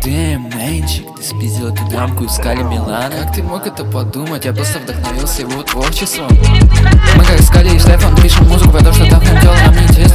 Мэнчик, ты спиздил эту дамку, искали Милана. Как ты мог это подумать? Я просто вдохновился его творчеством. Мы как искали и Штефан пишем музыку, потому что так нам дело нам не интересно.